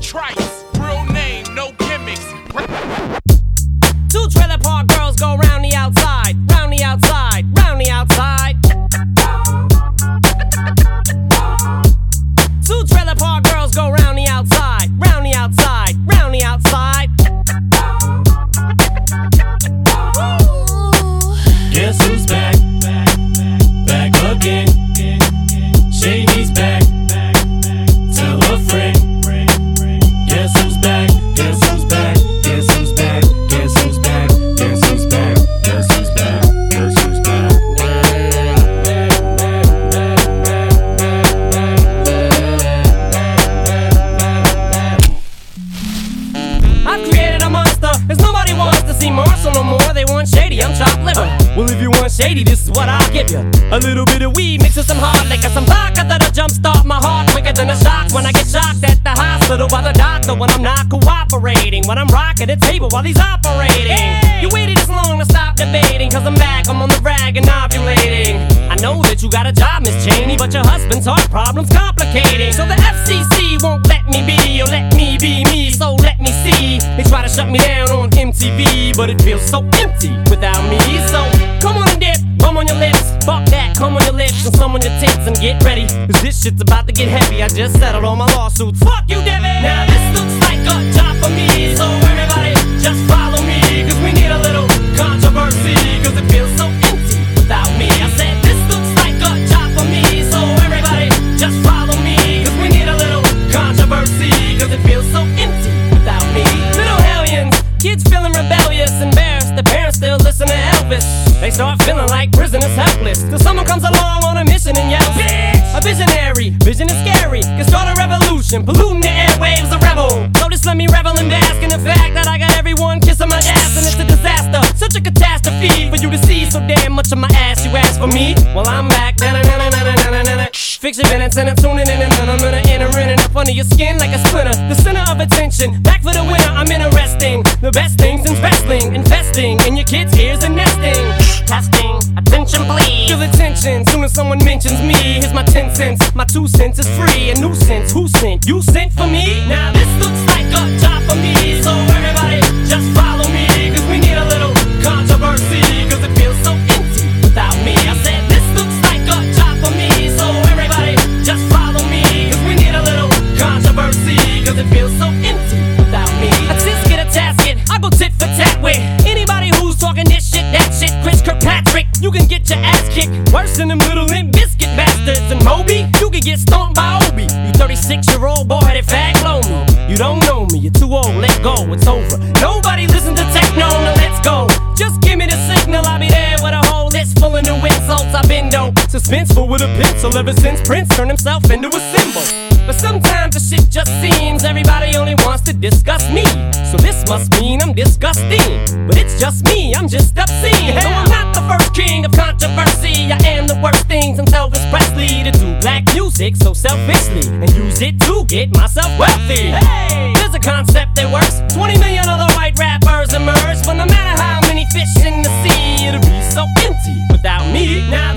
Trice, real name, no gimmicks. Two trailer park girls go round the outside, round the outside, round the outside. Two trailer park girls go round the outside, round the outside, round the outside. Guess who's back? Back again. Shady's back. Tell a friend. Guess who's back? Guess who's back? Guess who's back? Guess who's back? Guess who's back? Guess who's back? Guess who's back? I've created a monster, cause nobody wants to see Marshall no more. They want Shady, I'm chopped liver. Well, if you want Shady, this is what I'll give you. A little bit of weed mixed with some hard liquor, some vodka that'll jumpstart my heart quicker than a shock when I get shocked at the hospital by the doctor when I'm not cooperating, when I'm rocking the table while he's operating. You waited this long to stop debating, cause I'm back, I'm on the rag and ovulating. I know that you got a job, Miss Cheney, but your husband's heart problem's complicating. So the FCC won't let me be, or let me be me, so let me see. They try to shut me down on MTV, but it feels so empty without me. So come on and dip, come on your lips, fuck that, come on your lips and some on your tits and get ready, cause this shit's about to get heavy. I just settled all my lawsuits, fuck you, Debbie. Now this looks like a job for me, so everybody just follow me, cause we need a little controversy, cause it feels so empty without me. I said this looks like a job for me, so everybody just follow me, cause we need a little controversy, cause it feels so empty without me. Little hellions, kids feeling rebellious, embarrassed, the parents still listen to Elvis. They start feeling like prisoners helpless, till someone comes along on a mission and yells, bitch! A visionary, vision is scary, can start a revolution, polluting the airwaves, a rebel. So just let me revel and bask in the fact that I got everyone kissing my ass, and it's a disaster, such a catastrophe for you to see so damn much of my ass. You ask for me? Well, I'm back. Fix your minutes and I'm tuning in, and I'm gonna enter in and up under your skin like a splinter. The center of attention, back for the winner. I'm interesting, the best things in wrestling, investing in your kids' ears and nesting. Testing, attention please. Feel the tension, soon as someone mentions me. Here's my 10 cents, my 2 cents is free. A nuisance, who sent? You sent for me? Now this looks like a job for me, so everybody just follow me, cause we need a little controversy, cause it feels so empty without me. I said this looks like a job for me, so everybody just follow me, cause we need a little controversy, cause it feels so empty without me. A tisket, a tasket, I go tit for tat with anybody who's talking this shit, that shit. Chris Kirkpatrick, you can get your ass kicked worse than them little Limp Biscuit bastards. And Moby, you can get stomped by Obi. You 36-year-old boy-headed fag, blow me. You don't know me, you're too old, let go, it's over. Nobody listen to techno, now let's go. Just give me the signal, I'll be there with a whole list full of new insults. I've been dope, suspenseful with a pencil ever since Prince turned himself into a symbol. But sometimes the shit just seems everybody only wants to discuss me. So this must mean I'm disgusting, but it's just me, I'm just obscene. Though I'm not the first king of controversy, I am the worst thing since Elvis Presley to do black music so selfishly and use it to get myself wealthy. Hey, there's a concept that works. 20 million other white rappers emerge, but no matter how many fish in the sea, it'll be so empty without me. Now